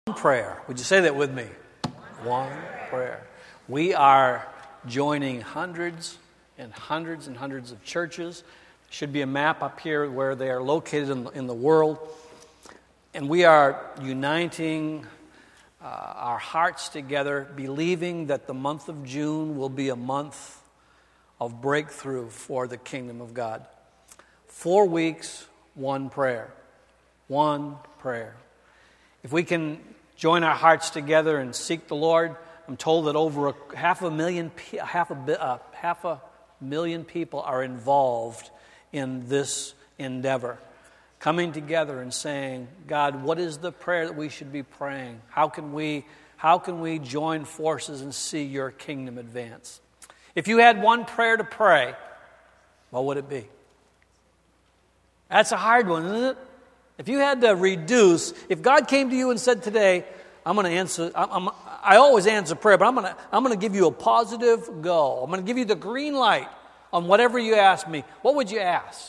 Prayer. Would you say that with me? One prayer. We are joining hundreds and hundreds and hundreds of churches. There should be a map up here where they are located in the world. And we are uniting our hearts together, believing that the month of June will be a month of breakthrough for the kingdom of God. 4 weeks, one prayer. One prayer. If we can join our hearts together and seek the Lord, I'm told that over half a million people are involved in this endeavor. Coming together and saying, God, what is the prayer that we should be praying? How can we join forces and see your kingdom advance? If you had one prayer to pray, what would it be? That's a hard one, isn't it? If you had to reduce, if God came to you and said today, I'm going to answer, I always answer prayer, but I'm going to give you a positive go. I'm going to give you the green light on whatever you ask me. What would you ask?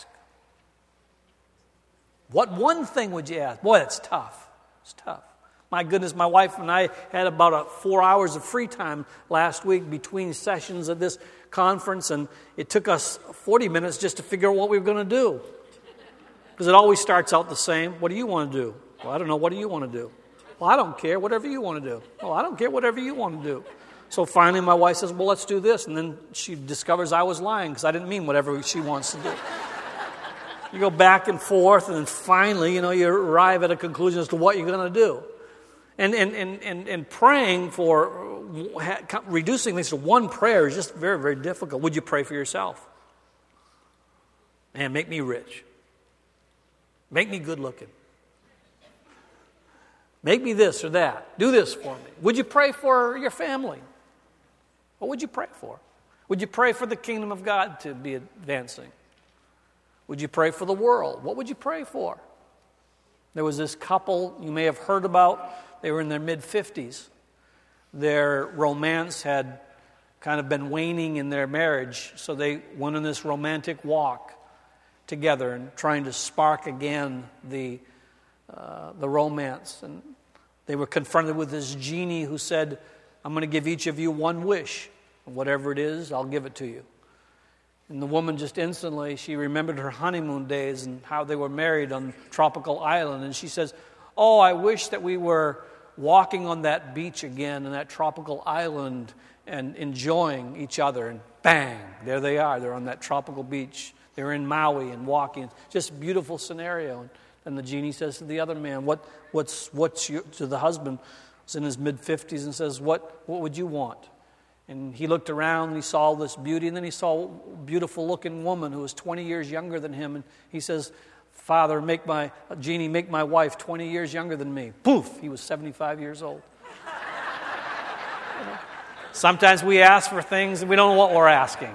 What one thing would you ask? Boy, it's tough. It's tough. My goodness, my wife and I had about 4 hours of free time last week between sessions at this conference, and it took us 40 minutes just to figure out what we were going to do. Because it always starts out the same. What do you want to do? Well, I don't know. What do you want to do? Well, I don't care. Whatever you want to do. Well, I don't care. Whatever you want to do. So finally my wife says, well, let's do this. And then she discovers I was lying because I didn't mean whatever she wants to do. You go back and forth, and then finally, you arrive at a conclusion as to what you're going to do. And praying for reducing things to one prayer is just very, very difficult. Would you pray for yourself? Man, make me rich. Make me good looking. Make me this or that. Do this for me. Would you pray for your family? What would you pray for? Would you pray for the kingdom of God to be advancing? Would you pray for the world? What would you pray for? There was this couple you may have heard about. They were in their mid-50s. Their romance had kind of been waning in their marriage, so they went on this romantic walk together and trying to spark again the romance. And they were confronted with this genie who said, I'm going to give each of you one wish. Whatever it is, I'll give it to you. And the woman just instantly, she remembered her honeymoon days and how they were married on tropical island. And she says, oh, I wish that we were walking on that beach again in that tropical island and enjoying each other. And bang, there they are. They're on that tropical beach. They're in Maui and walking. Just a beautiful scenario. And the genie says to the other man, to the husband, who's in his mid-50s, and says, what would you want? And he looked around and he saw this beauty, and then he saw a beautiful-looking woman who was 20 years younger than him. And he says, Father, genie, make my wife 20 years younger than me. Poof! He was 75 years old. Sometimes we ask for things and we don't know what we're asking.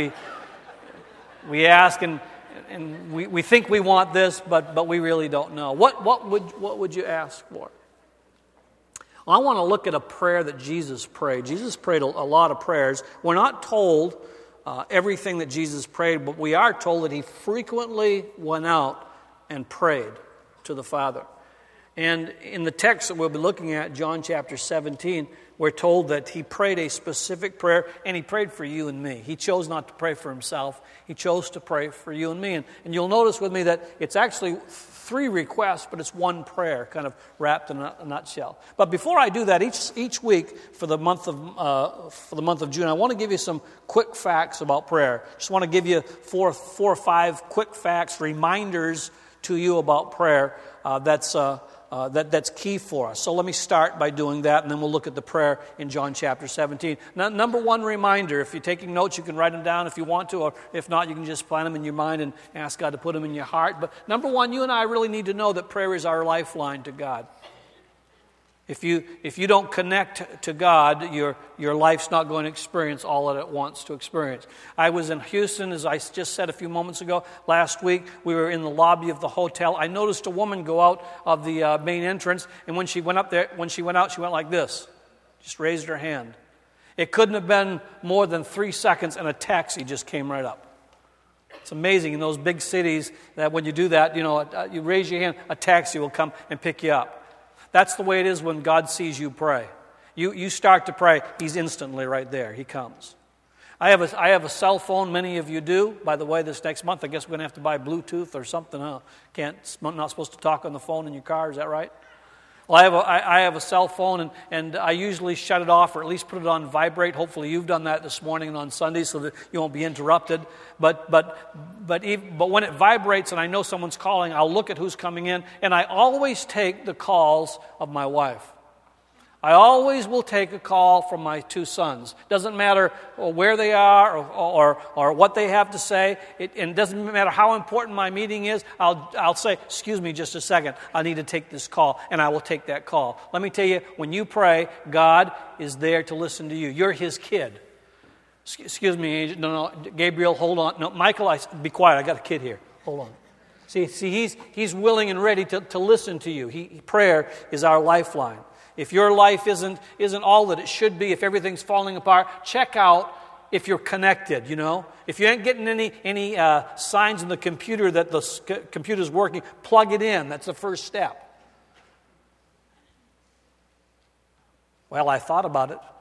We ask and we think we want this, but we really don't know. What would you ask for? Well, I want to look at a prayer that Jesus prayed. Jesus prayed a lot of prayers. We're not told everything that Jesus prayed, but we are told that he frequently went out and prayed to the Father. And in the text that we'll be looking at, John chapter 17, we're told that he prayed a specific prayer, and he prayed for you and me. He chose not to pray for himself. He chose to pray for you and me. And you'll notice with me that it's actually 3 requests, but it's one prayer, kind of wrapped in a nutshell. But before I do that, each week for the month of June, I want to give you some quick facts about prayer. Just want to give you 4 or 5 quick facts, reminders to you about prayer that's key for us. So let me start by doing that, and then we'll look at the prayer in John chapter 17. Now, number one reminder, if you're taking notes, you can write them down if you want to, or if not, you can just plan them in your mind and ask God to put them in your heart. But number one, you and I really need to know that prayer is our lifeline to God. If you don't connect to God, your life's not going to experience all that it wants to experience. I was in Houston, as I just said a few moments ago. Last week, we were in the lobby of the hotel. I noticed a woman go out of the main entrance, and when she went out, she went like this. Just raised her hand. It couldn't have been more than 3 seconds, and a taxi just came right up. It's amazing in those big cities that when you do that, you raise your hand, a taxi will come and pick you up. That's the way it is when God sees you pray. You start to pray, He's instantly right there. He comes. I have a cell phone. Many of you do. By the way, this next month, I guess we're going to have to buy Bluetooth or something. Huh? Not supposed to talk on the phone in your car. Is that right? Well, I have a cell phone, and I usually shut it off or at least put it on vibrate. Hopefully, you've done that this morning and on Sunday so that you won't be interrupted. But when it vibrates and I know someone's calling, I'll look at who's coming in, and I always take the calls of my wife. I always will take a call from my two sons. Doesn't matter where they are or what they have to say. And it doesn't matter how important my meeting is. I'll say, excuse me just a second. I need to take this call, and I will take that call. Let me tell you, when you pray, God is there to listen to you. You're His kid. Excuse me, no, Gabriel, hold on. No, Michael, be quiet. I got a kid here. Hold on. See, he's willing and ready to listen to you. Prayer is our lifeline. If your life isn't all that it should be, if everything's falling apart, check out if you're connected, you know. If you ain't getting any signs in the computer that the computer's working, plug it in. That's the first step. Well, I thought about it.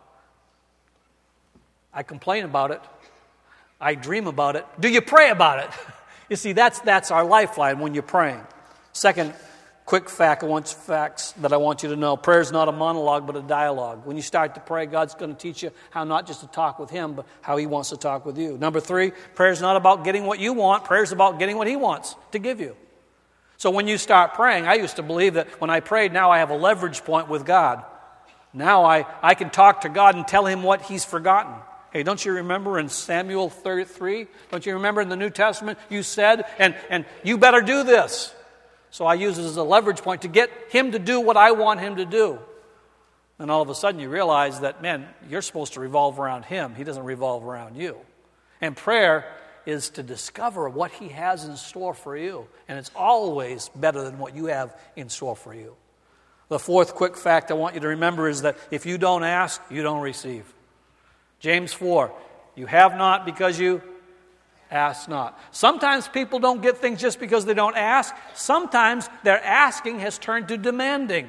I complain about it. I dream about it. Do you pray about it? You see, that's our lifeline when you're praying. Second quick facts that I want you to know. Prayer is not a monologue, but a dialogue. When you start to pray, God's going to teach you how not just to talk with Him, but how He wants to talk with you. Number 3, prayer is not about getting what you want. Prayer is about getting what He wants to give you. So when you start praying, I used to believe that when I prayed, now I have a leverage point with God. Now I can talk to God and tell Him what He's forgotten. Hey, don't you remember in Samuel 3? Don't you remember in the New Testament, you said, and you better do this. So I use it as a leverage point to get Him to do what I want Him to do. Then all of a sudden you realize that, man, you're supposed to revolve around Him. He doesn't revolve around you. And prayer is to discover what He has in store for you. And it's always better than what you have in store for you. The fourth quick fact I want you to remember is that if you don't ask, you don't receive. James 4, you have not because you ask not. Sometimes people don't get things just because they don't ask. Sometimes their asking has turned to demanding.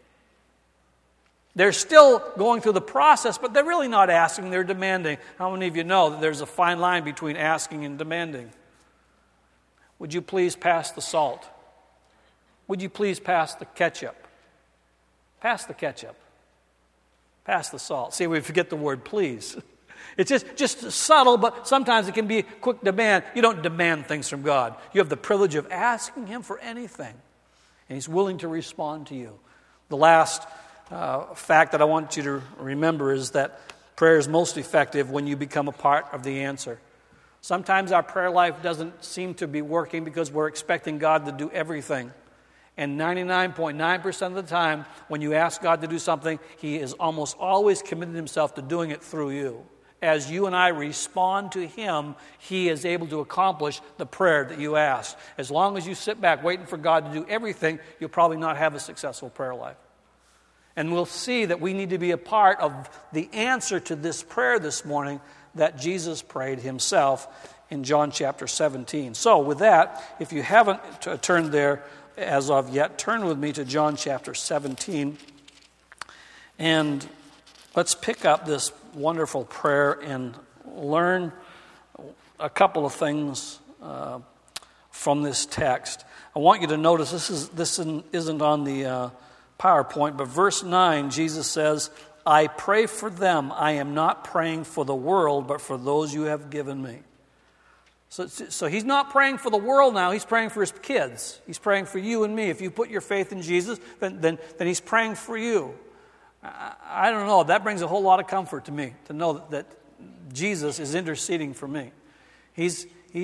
They're still going through the process, but they're really not asking, they're demanding. How many of you know that there's a fine line between asking and demanding? Would you please pass the salt? Would you please pass the ketchup? Pass the ketchup. Pass the salt. See, we forget the word please. It's just subtle, but sometimes it can be a quick demand. You don't demand things from God. You have the privilege of asking Him for anything, and He's willing to respond to you. The last fact that I want you to remember is that prayer is most effective when you become a part of the answer. Sometimes our prayer life doesn't seem to be working because we're expecting God to do everything. And 99.9% of the time, when you ask God to do something, He is almost always committed Himself to doing it through you. As you and I respond to Him, He is able to accomplish the prayer that you asked. As long as you sit back waiting for God to do everything, you'll probably not have a successful prayer life. And we'll see that we need to be a part of the answer to this prayer this morning that Jesus prayed Himself in John chapter 17. So with that, if you haven't turned there as of yet, turn with me to John chapter 17. And let's pick up this wonderful prayer and learn a couple of things from this text. I want you to notice this isn't on the PowerPoint, but verse 9, Jesus says, I pray for them. I am not praying for the world, but for those you have given me. So He's not praying for the world now. He's praying for His kids. He's praying for you and me. If you put your faith in Jesus, then He's praying for you. I don't know. That brings a whole lot of comfort to me to know that Jesus is interceding for me. He's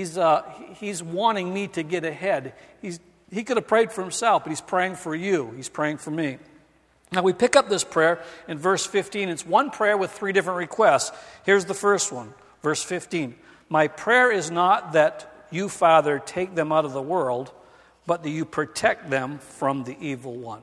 wanting me to get ahead. He could have prayed for Himself, but He's praying for you. He's praying for me. Now we pick up this prayer in verse 15. It's one prayer with 3 different requests. Here's the first one, verse 15. My prayer is not that you, Father, take them out of the world, but that you protect them from the evil one.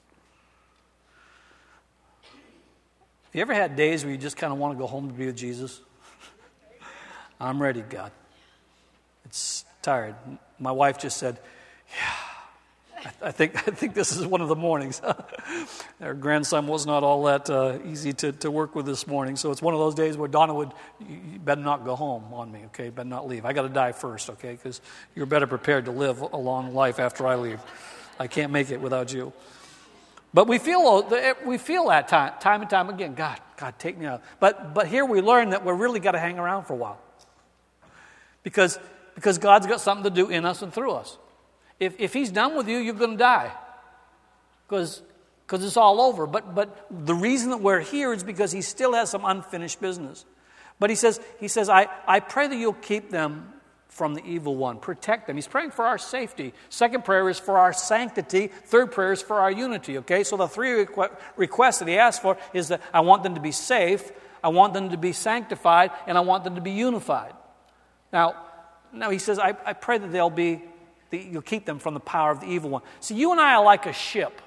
Have you ever had days where you just kind of want to go home to be with Jesus? I'm ready, God. It's tired. My wife just said, yeah, I think this is one of the mornings. Our grandson was not all that easy to work with this morning. So it's one of those days where Donna would, you better not go home on me, okay? Better not leave. I got to die first, okay? Because you're better prepared to live a long life after I leave. I can't make it without you. But we feel that time and time again. God, take me out. But here we learn that we're really got to hang around for a while. Because God's got something to do in us and through us. If He's done with you, you're going to die. Because it's all over. But the reason that we're here is because He still has some unfinished business. But He says, I pray that you'll keep them from the evil one. Protect them. He's praying for our safety. Second prayer is for our sanctity. Third prayer is for our unity. Okay, so the three requests that He asks for is that I want them to be safe, I want them to be sanctified, and I want them to be unified. Now He says, I pray that you'll keep them from the power of the evil one. See, you and I are like a ship.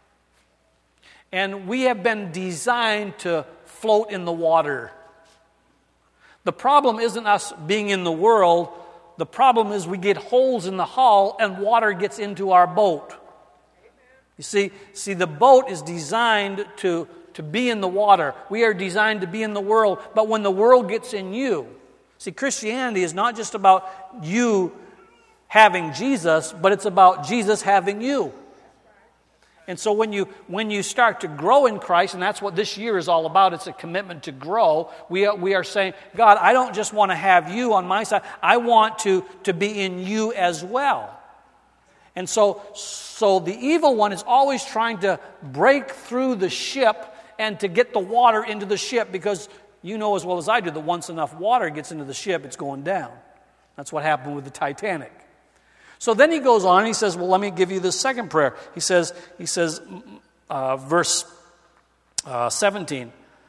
And we have been designed to float in the water. The problem isn't us being in the world. The problem is we get holes in the hull and water gets into our boat. You see, the boat is designed to be in the water. We are designed to be in the world. But when the world gets in you, see, Christianity is not just about you having Jesus, but it's about Jesus having you. And so when you start to grow in Christ, and that's what this year is all about, it's a commitment to grow, we are saying, God, I don't just want to have you on my side, I want to be in you as well. And so the evil one is always trying to break through the ship and to get the water into the ship, because you know as well as I do that once enough water gets into the ship, it's going down. That's what happened with the Titanic. So then he goes on, he says, well, let me give you the second prayer. He says, verse 17,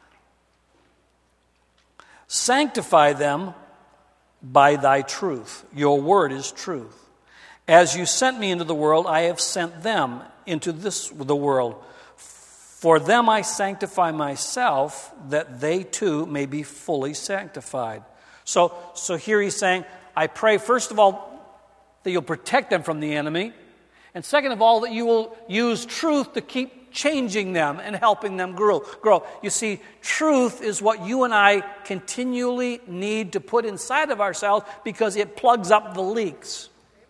sanctify them by thy truth. Your word is truth. As you sent me into the world, I have sent them into the world. For them I sanctify myself, that they too may be fully sanctified. So here he's saying, I pray, first of all, that you'll protect them from the enemy. And second of all, that you will use truth to keep changing them and helping them grow. You see, truth is what you and I continually need to put inside of ourselves because it plugs up the leaks.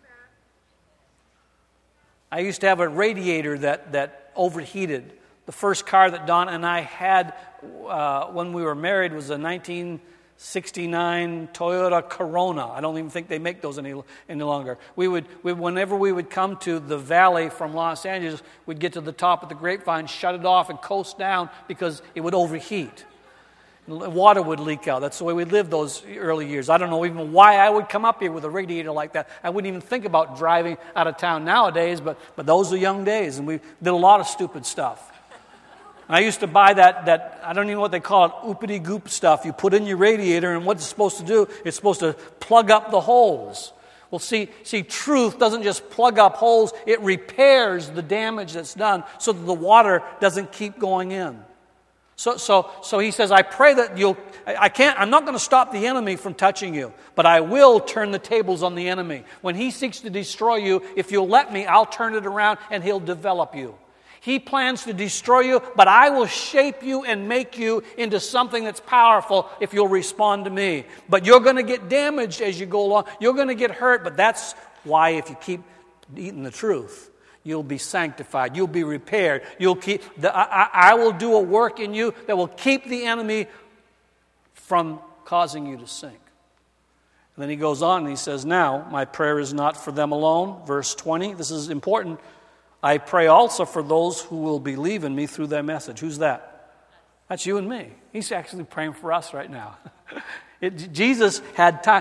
I used to have a radiator that overheated. The first car that Donna and I had when we were married was a 1969 Toyota Corona. I don't even think they make those any longer. Whenever we would come to the valley from Los Angeles, we'd get to the top of the Grapevine, shut it off, and coast down because it would overheat. Water would leak out. That's the way we lived those early years. I don't know even why I would come up here with a radiator like that. I wouldn't even think about driving out of town nowadays, but those are young days, and we did a lot of stupid stuff. I used to buy that, I don't even know what they call it, oopity goop stuff. You put in your radiator, and what it's supposed to do, it's supposed to plug up the holes. Well, see, truth doesn't just plug up holes, it repairs the damage that's done so that the water doesn't keep going in. So he says, I pray that I'm not going to stop the enemy from touching you, but I will turn the tables on the enemy. When he seeks to destroy you, if you'll let me, I'll turn it around and he'll develop you. He plans to destroy you, but I will shape you and make you into something that's powerful if you'll respond to me. But you're going to get damaged as you go along. You're going to get hurt, but that's why if you keep eating the truth, you'll be sanctified. You'll be repaired. I will do a work in you that will keep the enemy from causing you to sink. And then he goes on and he says, now, my prayer is not for them alone. Verse 20, this is important. I pray also for those who will believe in me through their message. Who's that? That's you and me. He's actually praying for us right now. Jesus had time.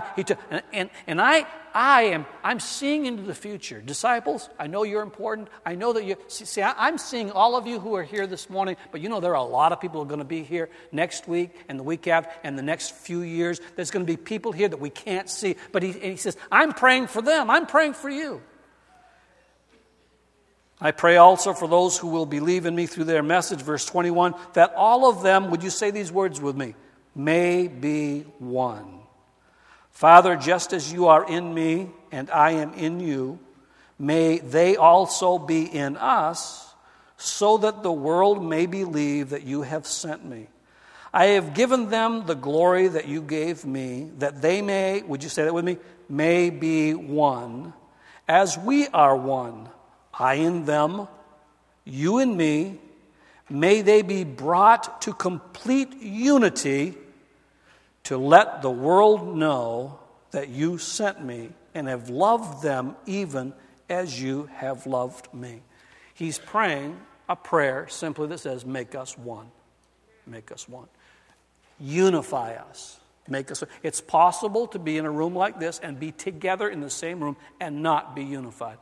I'm seeing into the future. Disciples, I know you're important. I know that you... See, I'm seeing all of you who are here this morning, but you know there are a lot of people who are going to be here next week and the week after and the next few years. There's going to be people here that we can't see. But he says, I'm praying for them. I'm praying for you. I pray also for those who will believe in me through their message, verse 21, that all of them, would you say these words with me, may be one. Father, just as you are in me and I am in you, may they also be in us, so that the world may believe that you have sent me. I have given them the glory that you gave me, that they may," would you say that with me? "May be one, as we are one. I in them, you in me. May they be brought to complete unity, to let the world know that you sent me and have loved them even as you have loved me." He's praying a prayer simply that says, make us one. Make us one. Unify us. Make us. It's possible to be in a room like this and be together in the same room and not be unified.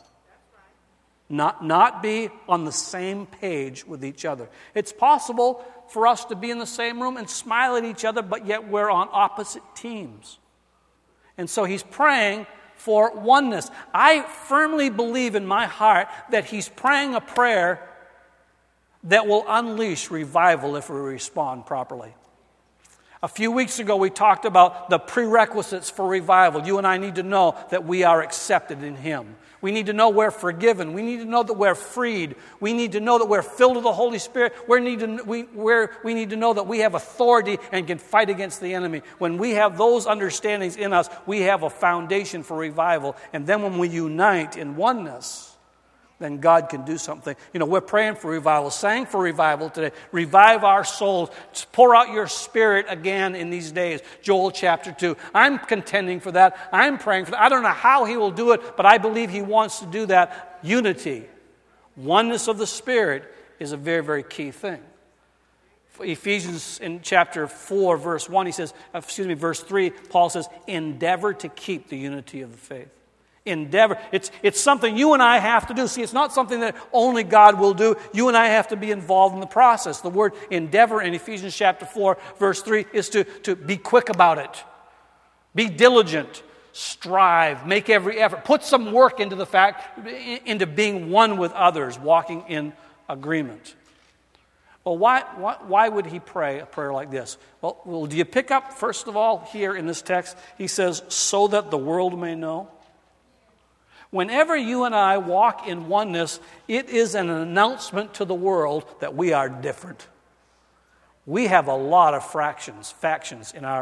Not be on the same page with each other. It's possible for us to be in the same room and smile at each other, but yet we're on opposite teams. And so he's praying for oneness. I firmly believe in my heart that he's praying a prayer that will unleash revival if we respond properly. A few weeks ago, we talked about the prerequisites for revival. You and I need to know that we are accepted in him. We need to know we're forgiven. We need to know that we're freed. We need to know that we're filled with the Holy Spirit. We need to know that we have authority and can fight against the enemy. When we have those understandings in us, we have a foundation for revival. And then when we unite in oneness, then God can do something. You know, we're praying for revival, sang for revival today. Revive our souls. Pour out your Spirit again in these days. Joel chapter 2. I'm contending for that. I'm praying for that. I don't know how he will do it, but I believe he wants to do that. Unity, oneness of the Spirit is a very, very key thing. Ephesians in chapter 4, verse 1, verse 3, Paul says, endeavor to keep the unity of the faith. Endeavor. It's something you and I have to do. See, it's not something that only God will do. You and I have to be involved in the process. The word endeavor in Ephesians chapter 4, verse 3 is to be quick about it. Be diligent. Strive. Make every effort. Put some work into being one with others, walking in agreement. Well, why would he pray a prayer like this? Well, do you pick up, first of all, here in this text, he says, so that the world may know. Whenever you and I walk in oneness, it is an announcement to the world that we are different. We have a lot of factions in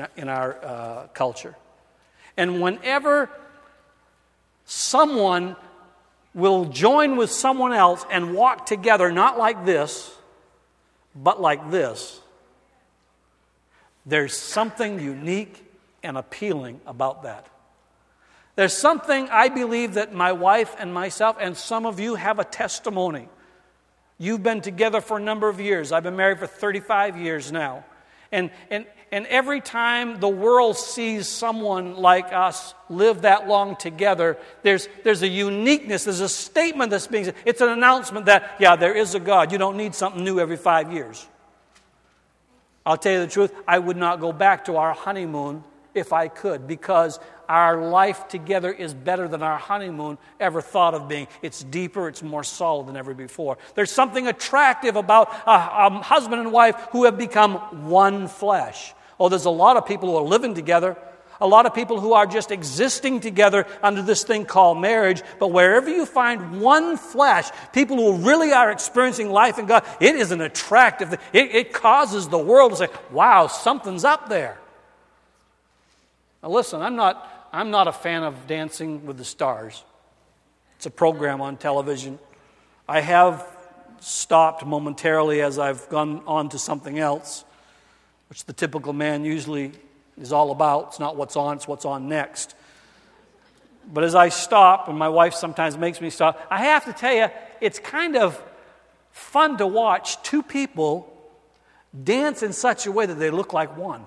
our culture. And whenever someone will join with someone else and walk together, not like this, but like this, there's something unique and appealing about that. There's something I believe that my wife and myself and some of you have a testimony. You've been together for a number of years. I've been married for 35 years now. And every time the world sees someone like us live that long together, there's a uniqueness, there's a statement that's being said. It's an announcement that, yeah, there is a God. You don't need something new every 5 years. I'll tell you the truth, I would not go back to our honeymoon if I could, because our life together is better than our honeymoon ever thought of being. It's deeper, it's more solid than ever before. There's something attractive about a husband and wife who have become one flesh. Oh, there's a lot of people who are living together, a lot of people who are just existing together under this thing called marriage, but wherever you find one flesh, people who really are experiencing life in God, it is an attractive thing. It causes the world to say, wow, something's up there. Now listen, I'm not a fan of Dancing with the Stars. It's a program on television. I have stopped momentarily as I've gone on to something else, which the typical man usually is all about. It's not what's on, it's what's on next. But as I stop, and my wife sometimes makes me stop, I have to tell you, it's kind of fun to watch two people dance in such a way that they look like one.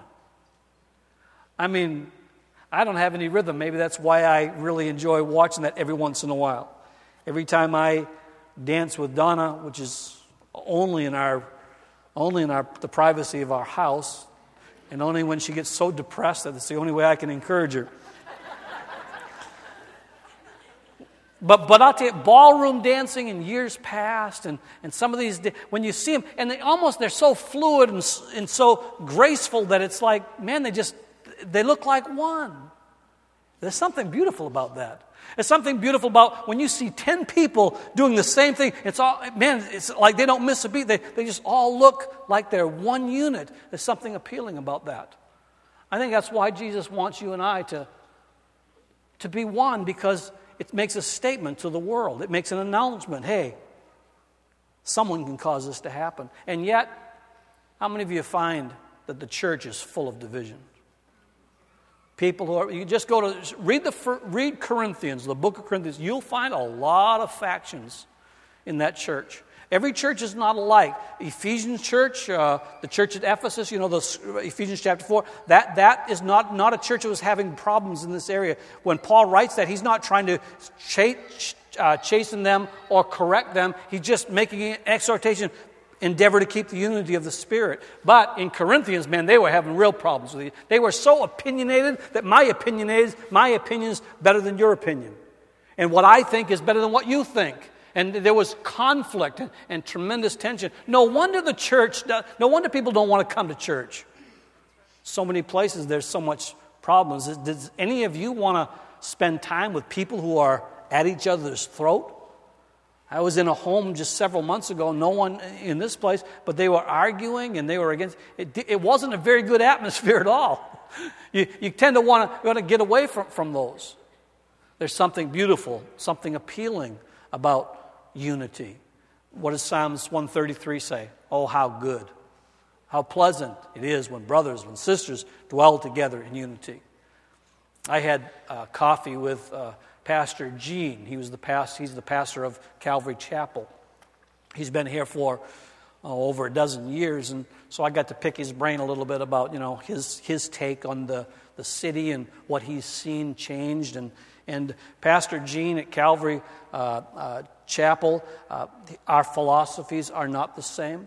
I mean, I don't have any rhythm. Maybe that's why I really enjoy watching that every once in a while. Every time I dance with Donna, which is only in the privacy of our house, and only when she gets so depressed that it's the only way I can encourage her. But I'll tell you, ballroom dancing in years past, and some of these, when you see them, and they're so fluid and so graceful that it's like, man, they look like one. There's something beautiful about that. There's something beautiful about when you see 10 people doing the same thing. It's like they don't miss a beat. They just all look like they're one unit. There's something appealing about that. I think that's why Jesus wants you and I to be one, because it makes a statement to the world. It makes an announcement. Hey, someone can cause this to happen. And yet, how many of you find that the church is full of division? People who are, you just go to, read Corinthians, the book of Corinthians, you'll find a lot of factions in that church. Every church is not alike. Ephesians church, the church at Ephesus, the Ephesians chapter 4, that is not a church that was having problems in this area. When Paul writes that, he's not trying to chasten them or correct them. He's just making an exhortation, endeavor to keep the unity of the Spirit. But in Corinthians, man, they were having real problems with it. They were so opinionated that my opinion is better than your opinion. And what I think is better than what you think. And there was conflict and tremendous tension. No wonder people don't want to come to church. So many places there's so much problems. Does any of you want to spend time with people who are at each other's throat? I was in a home just several months ago, no one in this place, but they were arguing and they were against. It wasn't a very good atmosphere at all. You tend to want to get away from those. There's something beautiful, something appealing about unity. What does Psalms 133 say? Oh, how good, how pleasant it is when brothers, when sisters dwell together in unity. I had coffee with Pastor Gene. He's the pastor of Calvary Chapel. He's been here for over a dozen years, and so I got to pick his brain a little bit about his take on the city and what he's seen changed. And Pastor Gene at Calvary Chapel, our philosophies are not the same.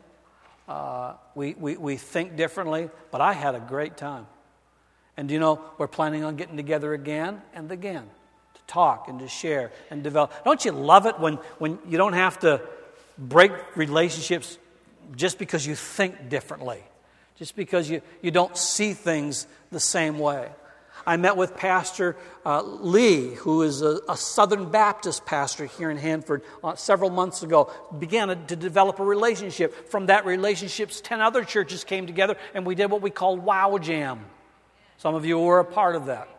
We think differently, but I had a great time. And we're planning on getting together again and again to talk and to share and develop. Don't you love it when you don't have to break relationships just because you think differently, just because you don't see things the same way? I met with Pastor Lee, who is a Southern Baptist pastor here in Hanford several months ago. Began to develop a relationship. From that relationship, 10 other churches came together, and we did what we called Wow Jam. Some of you were a part of that.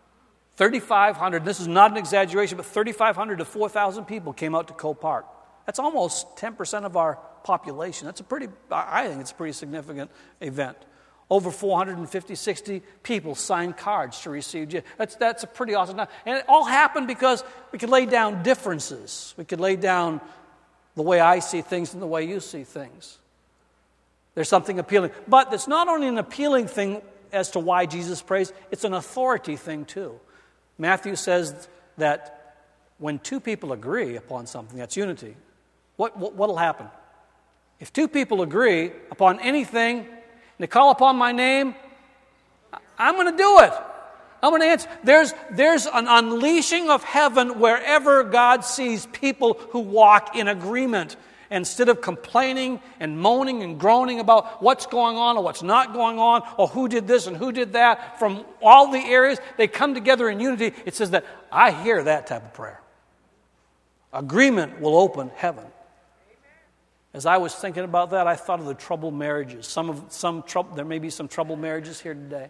3,500, this is not an exaggeration, but 3,500 to 4,000 people came out to Cole Park. That's almost 10% of our population. I think it's a pretty significant event. Over 450, 60 people signed cards to receive Jesus. That's a pretty awesome time. And it all happened because we could lay down differences. We could lay down the way I see things and the way you see things. There's something appealing. But it's not only an appealing thing as to why Jesus prays, it's an authority thing too. Matthew says that when two people agree upon something, that's unity. What'll happen? If two people agree upon anything, they call upon my name, I'm going to do it. I'm going to answer. There's an unleashing of heaven wherever God sees people who walk in agreement. Instead of complaining and moaning and groaning about what's going on or what's not going on or who did this and who did that, from all the areas, they come together in unity. It says that I hear that type of prayer. Agreement will open heaven. As I was thinking about that, I thought of the troubled marriages. There may be some troubled marriages here today.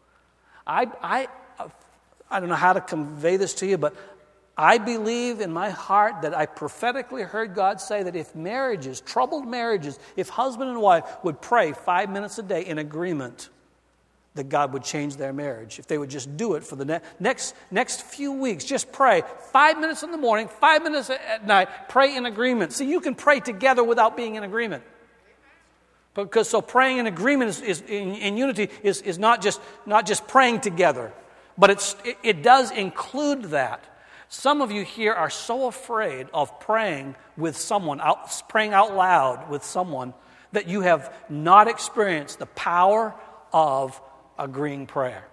I don't know how to convey this to you, but I believe in my heart that I prophetically heard God say that if marriages, troubled marriages, if husband and wife would pray 5 minutes a day in agreement, that God would change their marriage. If they would just do it for the next few weeks, just pray 5 minutes in the morning, 5 minutes at night, pray in agreement. See, you can pray together without being in agreement. So praying in agreement is in unity is not just praying together, but it does include that. Some of you here are so afraid of praying with someone, praying out loud with someone, that you have not experienced the power of agreeing prayer.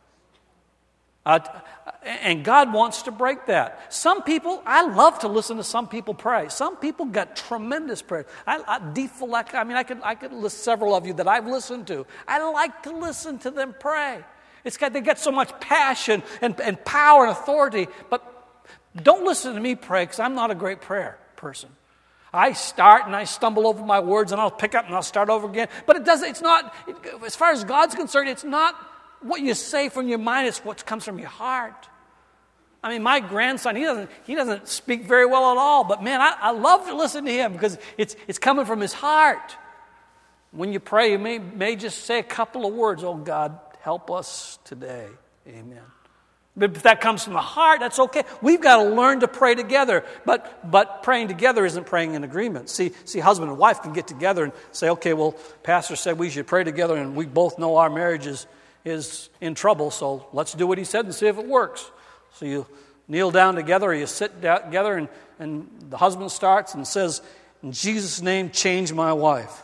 And God wants to break that. Some people, I love to listen to some people pray. Some people got tremendous prayer. I could list several of you that I've listened to. I like to listen to them pray. They got so much passion and power and authority, but Don't listen to me pray, because I'm not a great prayer person. I start and I stumble over my words, and I'll pick up and I'll start over again. But it's not, as far as God's concerned, it's not what you say from your mind, it's what comes from your heart. I mean, my grandson, he doesn't speak very well at all, but man, I love to listen to him because it's coming from his heart. When you pray, you may just say a couple of words. Oh, God, help us today. Amen. But if that comes from the heart, that's okay. We've got to learn to pray together. But praying together isn't praying in agreement. See, husband and wife can get together and say, okay, well, Pastor said we should pray together, and we both know our marriage is in trouble, so let's do what he said and see if it works. So you kneel down together, or you sit down together, and the husband starts and says, in Jesus' name, change my wife.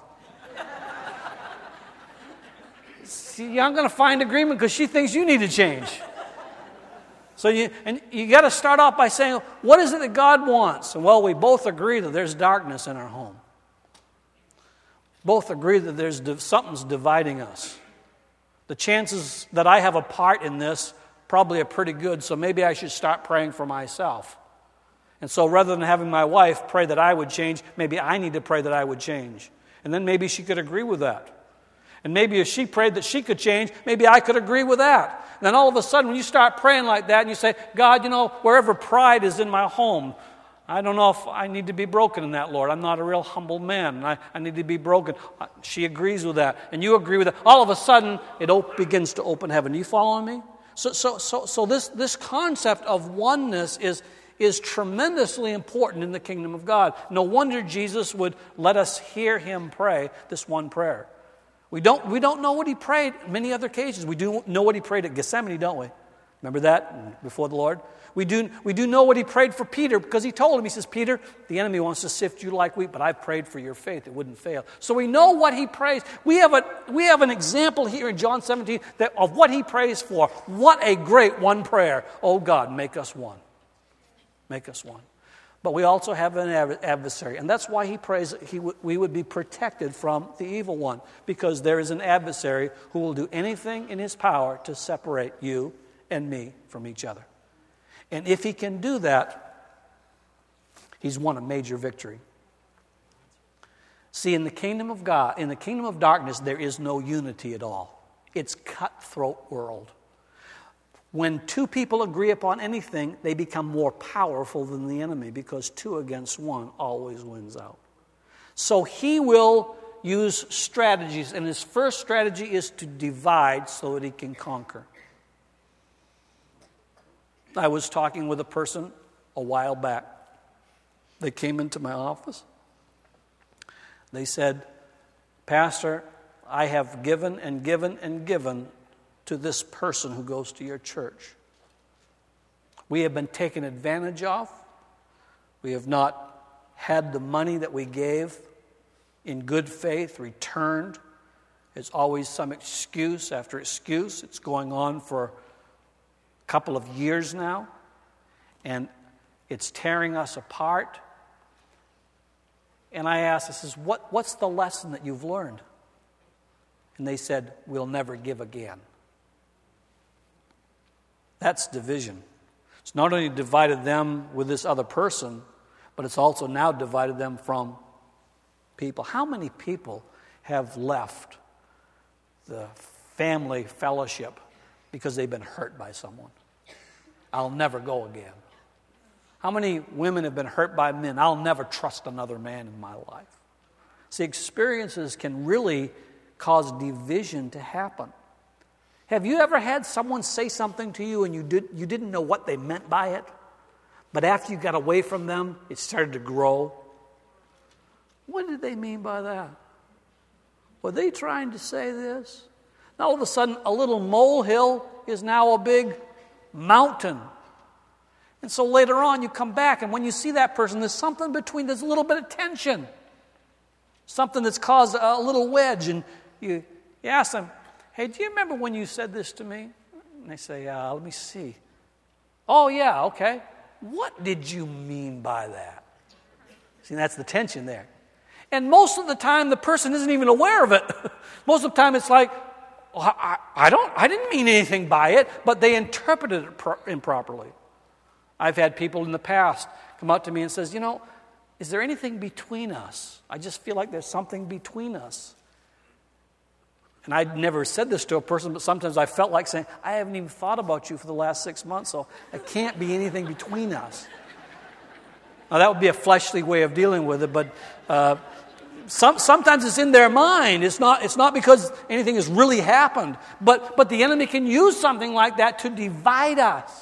See, you aren't going to find agreement because she thinks you need to change. So you got to start off by saying, what is it that God wants? And well, we both agree that there's darkness in our home. Both agree that something's dividing us. The chances that I have a part in this probably are pretty good, so maybe I should start praying for myself. And so rather than having my wife pray that I would change, maybe I need to pray that I would change. And then maybe she could agree with that. And maybe if she prayed that she could change, maybe I could agree with that. And then all of a sudden, when you start praying like that and you say, God, wherever pride is in my home, I don't know if I need to be broken in that, Lord. I'm not a real humble man. I need to be broken. She agrees with that. And you agree with that. All of a sudden, it begins to open heaven. Do you follow me? So this concept of oneness is tremendously important in the kingdom of God. No wonder Jesus would let us hear him pray this one prayer. We don't know what he prayed many other occasions. We do know what he prayed at Gethsemane, don't we? Remember that before the Lord? We do know what he prayed for Peter, because he told him, he says, Peter, the enemy wants to sift you like wheat, but I prayed for your faith. It wouldn't fail. So we know what he prays. We have an example here in John 17 of what he prays for. What a great one prayer. Oh God, make us one. Make us one. But we also have an adversary, and that's why he prays that we would be protected from the evil one, because there is an adversary who will do anything in his power to separate you and me from each other. And if he can do that, he's won a major victory. See, in the kingdom of God, in the kingdom of darkness, there is no unity at all. It's cutthroat world. When two people agree upon anything, they become more powerful than the enemy, because 2 against 1 always wins out. So he will use strategies, and his first strategy is to divide so that he can conquer. I was talking with a person a while back. They came into my office. They said, Pastor, I have given and given and given to this person who goes to your church. We have been taken advantage of. We have not had the money that we gave in good faith returned. It's always some excuse after excuse. It's going on for a couple of years now, and it's tearing us apart. And I asked, I says, what's the lesson that you've learned? And they said, we'll never give again. That's division. It's not only divided them with this other person, but it's also now divided them from people. How many people have left the family fellowship because they've been hurt by someone? I'll never go again. How many women have been hurt by men? I'll never trust another man in my life. See, experiences can really cause division to happen. Have you ever had someone say something to you and you didn't know what they meant by it? But after you got away from them, it started to grow? What did they mean by that? Were they trying to say this? And all of a sudden, a little molehill is now a big mountain. And so later on, you come back, and when you see that person, there's something between, there's a little bit of tension. Something that's caused a little wedge, and you ask them, hey, do you remember when you said this to me? And they say, let me see. Oh, yeah, okay. What did you mean by that? See, that's the tension there. And most of the time, the person isn't even aware of it. Most of the time, it's like, I didn't mean anything by it, but they interpreted it improperly. I've had people in the past come up to me and says, is there anything between us? I just feel like there's something between us. And I'd never said this to a person, but sometimes I felt like saying, I haven't even thought about you for the last 6 months, so there can't be anything between us. Now, that would be a fleshly way of dealing with it, but sometimes it's in their mind. It's not because anything has really happened, but the enemy can use something like that to divide us.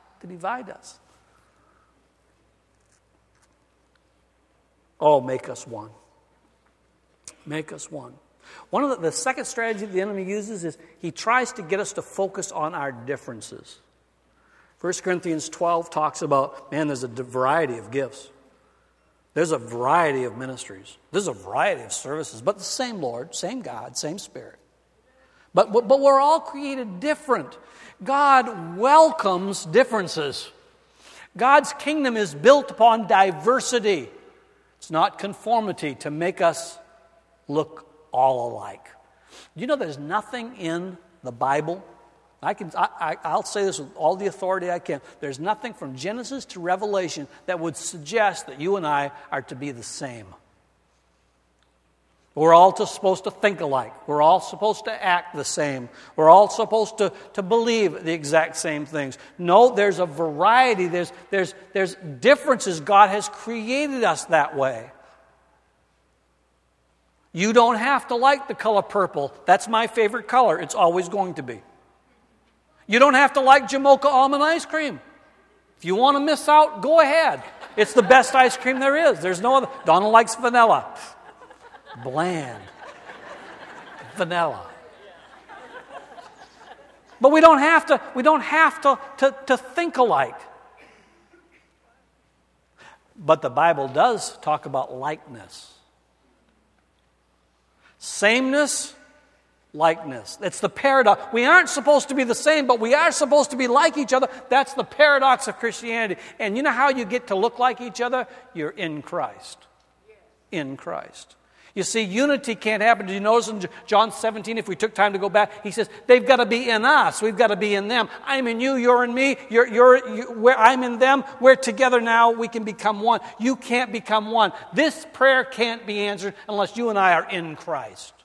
Oh, make us one. Make us one. One of the second strategy the enemy uses is he tries to get us to focus on our differences. 1 Corinthians 12 talks about, there's a variety of gifts. There's a variety of ministries. There's a variety of services, but the same Lord, same God, same Spirit. But we're all created different. God welcomes differences. God's kingdom is built upon diversity. It's not conformity to make us look all alike. There's nothing in the Bible. I'll say this with all the authority I can. There's nothing from Genesis to Revelation that would suggest that you and I are to be the same. We're all supposed to think alike. We're all supposed to act the same. We're all supposed to believe the exact same things. No, there's a variety. There's differences. God has created us that way. You don't have to like the color purple. That's my favorite color. It's always going to be. You don't have to like Jamocha almond ice cream. If you want to miss out, go ahead. It's the best ice cream there is. There's no other. Donna likes vanilla. Bland. Vanilla. But we don't have to think alike. But the Bible does talk about likeness. Sameness, likeness. It's the paradox. We aren't supposed to be the same, but we are supposed to be like each other. That's the paradox of Christianity. And you know how you get to look like each other? You're in Christ. In Christ. You see, unity can't happen. Did you notice in John 17, if we took time to go back, he says, they've got to be in us. We've got to be in them. I'm in you, you're in me. Where I'm in them. We're together now. We can become one. You can't become one. This prayer can't be answered unless you and I are in Christ.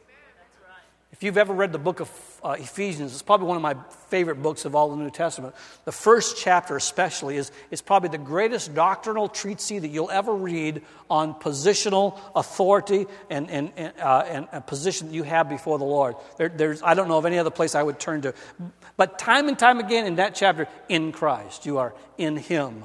If you've ever read the book of Ephesians, it's probably one of my favorite books of all the New Testament. The first chapter especially is probably the greatest doctrinal treatise that you'll ever read on positional authority and a position that you have before the Lord. I don't know of any other place I would turn to. But time and time again in that chapter, in Christ. You are in Him,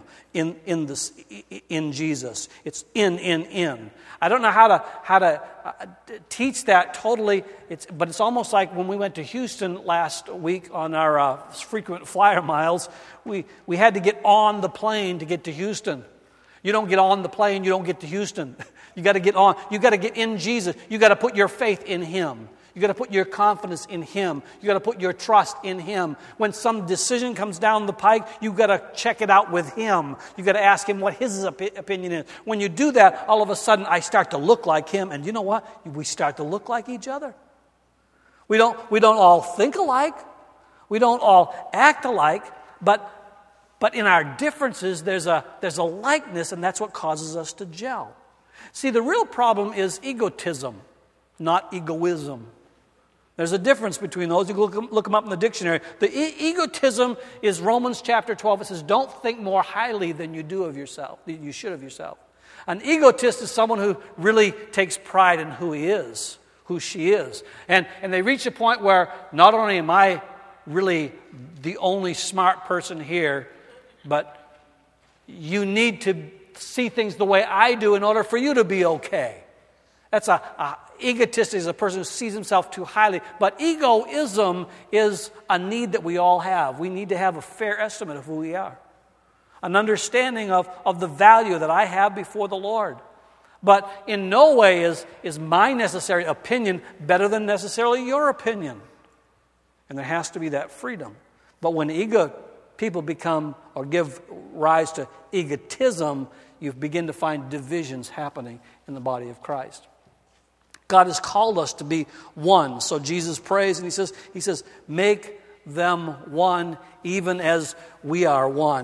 in Jesus. It's in. I don't know how to teach that totally, but it's almost like when we went to Houston last week on our frequent flyer miles, we had to get on the plane to get to Houston. You don't get on the plane, you don't get to Houston. You got to get on. You got to get in Jesus. You got to put your faith in Him. You got to put your confidence in Him. You got to put your trust in Him. When some decision comes down the pike, you got to check it out with Him. You got to ask Him what His opinion is. When you do that, all of a sudden I start to look like Him, and you know what? We start to look like each other. We don't all think alike. We don't all act alike, but in our differences there's a likeness, and that's what causes us to gel. See, the real problem is egotism, not egoism. There's a difference between those. You can look them up in the dictionary. The egotism is Romans chapter 12. It says, don't think more highly than you do of yourself, than you should of yourself. An egotist is someone who really takes pride in who he is, who she is. And they reach a point where not only am I really the only smart person here, but you need to see things the way I do in order for you to be okay. That's egotist is a person who sees himself too highly. But egoism is a need that we all have. We need to have a fair estimate of who we are. An understanding of the value that I have before the Lord. But in no way is my necessary opinion better than necessarily your opinion. And there has to be that freedom. But when people become or give rise to egotism, you begin to find divisions happening in the body of Christ. God has called us to be one. So Jesus prays and he says, make them one even as we are one.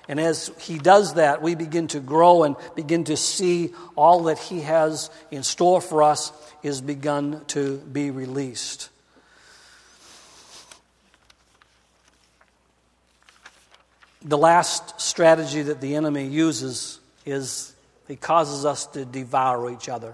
And as He does that, we begin to grow and begin to see all that He has in store for us is begun to be released. The last strategy that the enemy uses is he causes us to devour each other.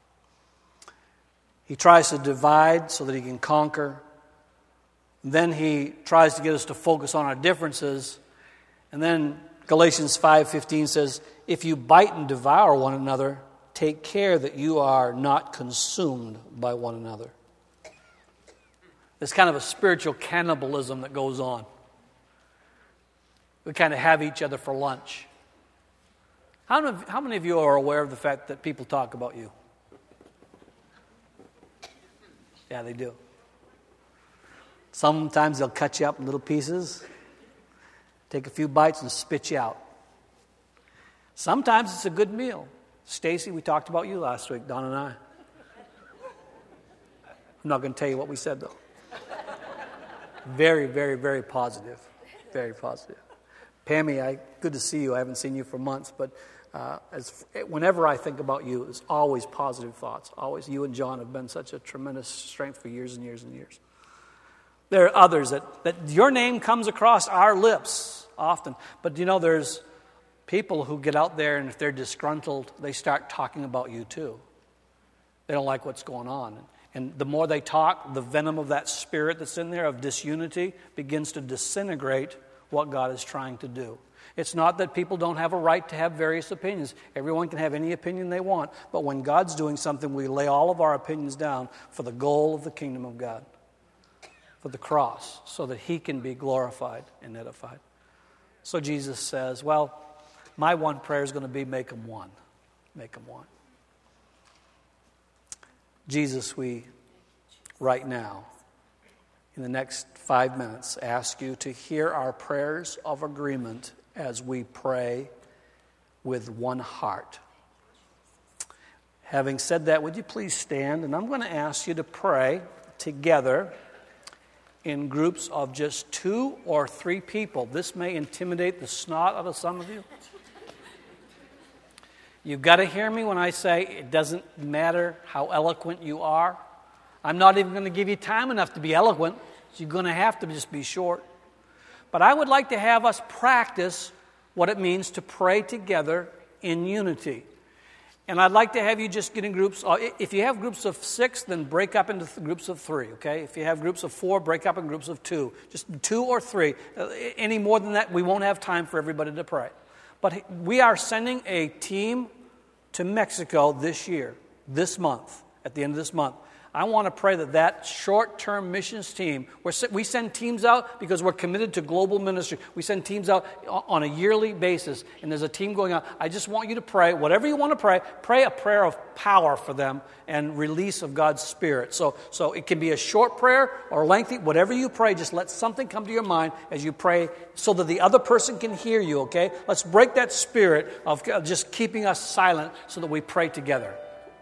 He tries to divide so that he can conquer. Then he tries to get us to focus on our differences. And then Galatians 5:15 says, if you bite and devour one another, take care that you are not consumed by one another. There's kind of a spiritual cannibalism that goes on. We kind of have each other for lunch. How many of you are aware of the fact that people talk about you? Yeah, they do. Sometimes they'll cut you up in little pieces, take a few bites and spit you out. Sometimes it's a good meal. Stacy, we talked about you last week, Don and I. I'm not going to tell you what we said, though. Very, very, very positive. Very positive. Pammy, good to see you. I haven't seen you for months, but whenever I think about you, it's always positive thoughts. Always. You and John have been such a tremendous strength for years and years and years. There are others that your name comes across our lips often. But there's people who get out there and if they're disgruntled, they start talking about you too. They don't like what's going on. And the more they talk, the venom of that spirit that's in there of disunity begins to disintegrate what God is trying to do. It's not that people don't have a right to have various opinions. Everyone can have any opinion they want. But when God's doing something, we lay all of our opinions down for the goal of the kingdom of God, for the cross, so that He can be glorified and edified. So Jesus says, well, my one prayer is going to be make them one. Make them one. Jesus, we right now, in the next 5 minutes, ask you to hear our prayers of agreement as we pray with one heart. Having said that, would you please stand? And I'm going to ask you to pray together in groups of just 2 or 3 people. This may intimidate the snot out of some of you. You've got to hear me when I say it doesn't matter how eloquent you are. I'm not even going to give you time enough to be eloquent. So you're going to have to just be short. But I would like to have us practice what it means to pray together in unity. And I'd like to have you just get in groups. If you have groups of 6, then break up into groups of 3, okay? If you have groups of 4, break up in groups of 2. Just 2 or 3. Any more than that, we won't have time for everybody to pray. But we are sending a team to Mexico this year, this month, at the end of this month. I want to pray that short-term missions team, we send teams out because we're committed to global ministry. We send teams out on a yearly basis, and there's a team going out. I just want you to pray, whatever you want to pray a prayer of power for them and release of God's Spirit. So it can be a short prayer or lengthy, whatever you pray, just let something come to your mind as you pray so that the other person can hear you, okay? Let's break that spirit of just keeping us silent so that we pray together.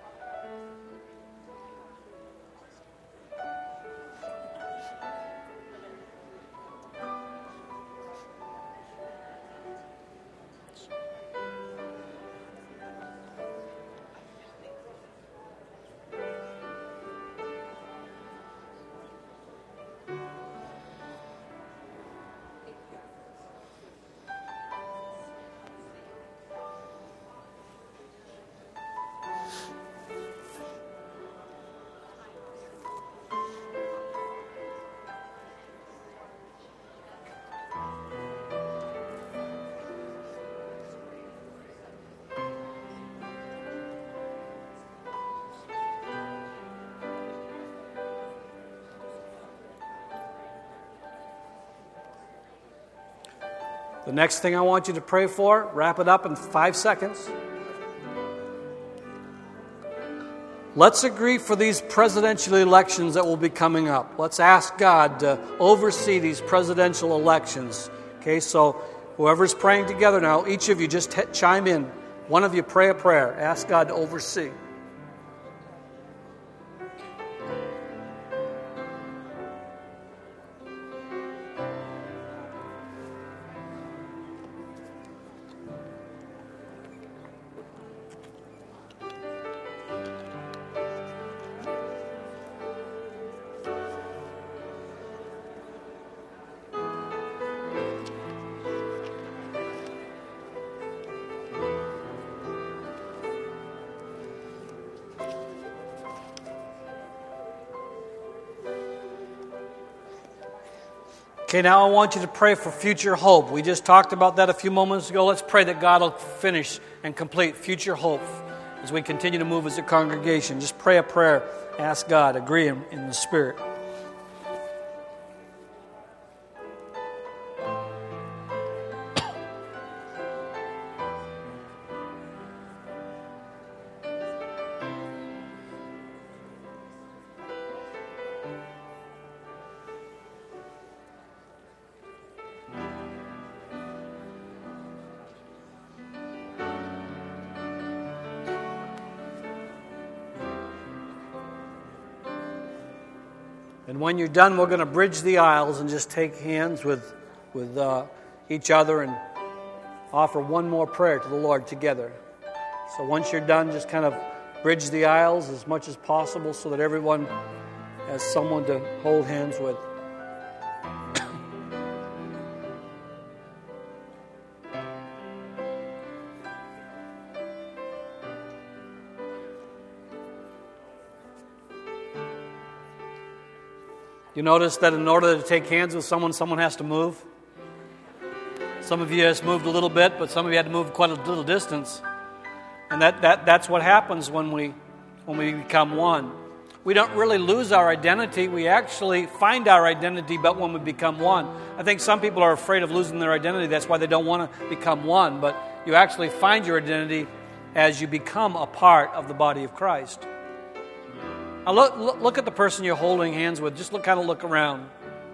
The next thing I want you to pray for, wrap it up in 5 seconds. Let's agree for these presidential elections that will be coming up. Let's ask God to oversee these presidential elections. Okay, so whoever's praying together now, each of you just chime in. One of you pray a prayer. Ask God to oversee. Okay, now I want you to pray for future hope. We just talked about that a few moments ago. Let's pray that God will finish and complete future hope as we continue to move as a congregation. Just pray a prayer. Ask God. Agree in the Spirit. And when you're done, we're going to bridge the aisles and just take hands with each other and offer one more prayer to the Lord together. So once you're done, just kind of bridge the aisles as much as possible so that everyone has someone to hold hands with. You notice that in order to take hands with someone has to move. Some of you just moved a little bit, but some of you had to move quite a little distance. And that's what happens when we become one. We don't really lose our identity. We actually find our identity, but when we become one. I think some people are afraid of losing their identity. That's why they don't want to become one. But you actually find your identity as you become a part of the body of Christ. Now look at the person you're holding hands with. Just kind of look around.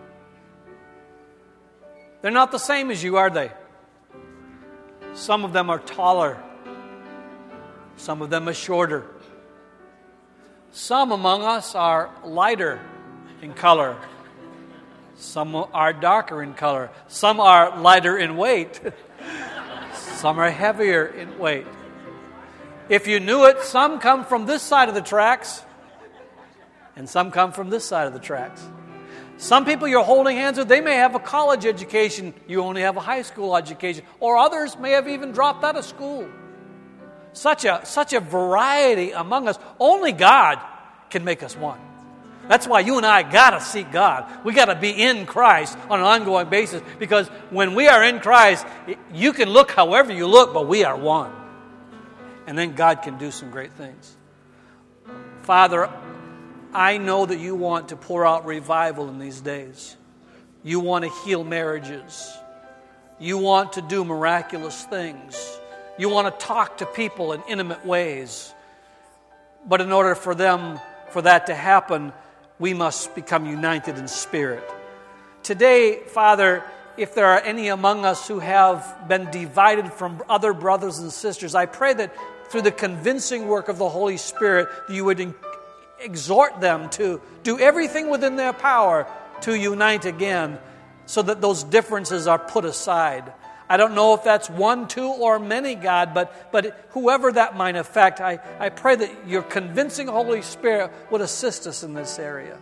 They're not the same as you, are they? Some of them are taller. Some of them are shorter. Some among us are lighter in color. Some are darker in color. Some are lighter in weight. Some are heavier in weight. If you knew it, some come from this side of the tracks, and some come from this side of the tracks. Some people you're holding hands with, they may have a college education. You only have a high school education. Or others may have even dropped out of school. Such a variety among us. Only God can make us one. That's why you and I got to seek God. We got to be in Christ on an ongoing basis. Because when we are in Christ, you can look however you look, but we are one. And then God can do some great things. Father, I know that you want to pour out revival in these days. You want to heal marriages. You want to do miraculous things. You want to talk to people in intimate ways. But in order for that to happen, we must become united in spirit. Today, Father, if there are any among us who have been divided from other brothers and sisters, I pray that through the convincing work of the Holy Spirit, you would exhort them to do everything within their power to unite again so that those differences are put aside. I don't know if that's one, two, or many, God, but whoever that might affect, I pray that your convincing Holy Spirit would assist us in this area.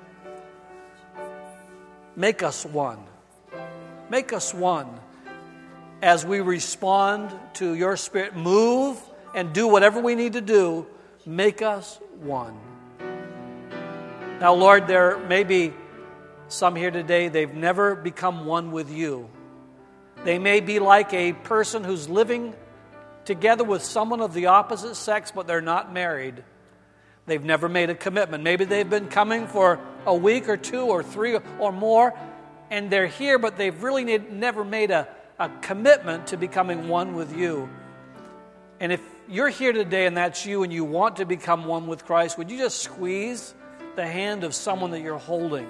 Make us one. Make us one as we respond to your Spirit. Move and do whatever we need to do. Make us one. Now, Lord, there may be some here today, they've never become one with you. They may be like a person who's living together with someone of the opposite sex, but they're not married. They've never made a commitment. Maybe they've been coming for a week or two or three or more, and they're here, but they've really never made a commitment to becoming one with you. And if you're here today and that's you and you want to become one with Christ, would you just squeeze the hand of someone that you're holding?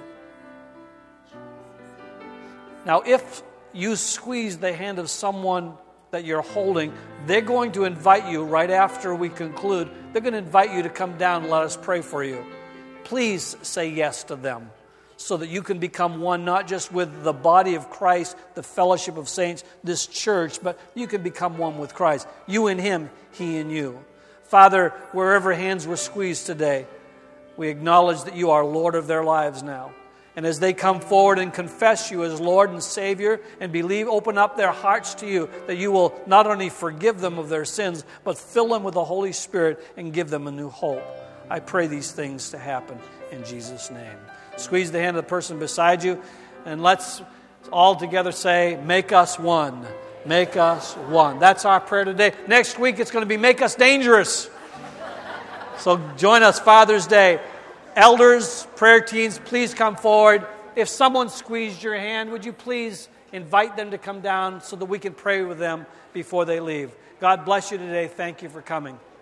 Now, if you squeeze the hand of someone that you're holding, they're going to invite you right after we conclude. They're going to invite you to come down and let us pray for you. Please say yes to them so that you can become one, not just with the body of Christ, the fellowship of saints, this church, but you can become one with Christ. You in Him, He in you. Father, wherever hands were squeezed today, we acknowledge that you are Lord of their lives now. And as they come forward and confess you as Lord and Savior and believe, open up their hearts to you, that you will not only forgive them of their sins, but fill them with the Holy Spirit and give them a new hope. I pray these things to happen in Jesus' name. Squeeze the hand of the person beside you, and let's All together say, make us one. Make us one. That's our prayer today. Next week it's going to be make us dangerous. So join us Father's Day. Elders, prayer teams, please come forward. If someone squeezed your hand, would you please invite them to come down so that we can pray with them before they leave. God bless you today. Thank you for coming.